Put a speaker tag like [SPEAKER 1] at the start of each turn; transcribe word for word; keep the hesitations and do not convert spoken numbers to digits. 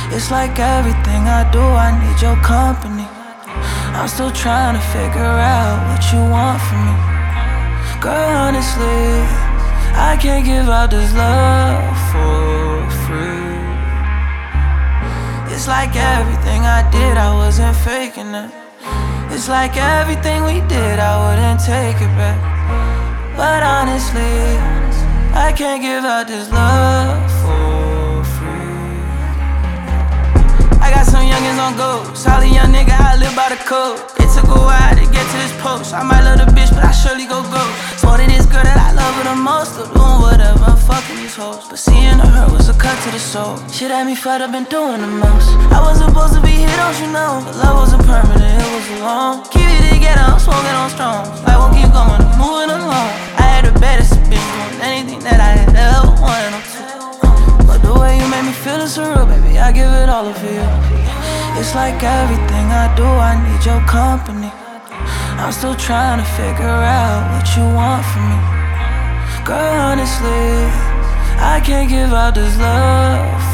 [SPEAKER 1] It's like everything I do, I need your company. I'm still trying to figure out what you want from me. Girl, honestly, I can't give out this love for free. It's like everything I did, I wasn't faking it. It's like everything we did, I wouldn't take it back. But honestly, I can't give out this love for free. I got some youngins on go, solid young nigga, I live by the code. It took a while to get to this post. I might love the bitch, but I surely go go. More than this girl that I love her the most, still doing whatever, I'm fucking these hoes. But seeing her hurt was a cut to the soul. Shit had me fed up, been doing the most. I was supposed to be here, don't you know? But love wasn't permanent, it was alone. Keep it together, I'm smoking on strong. I won't keep going, I'm moving along. I had the baddest bitch doing anything that I had ever wanted them to. But the way you made me feel is surreal, baby, I give it all for you. It's like everything I do, I need your company. I'm still trying to figure out what you want from me. Girl, honestly, I can't give out this love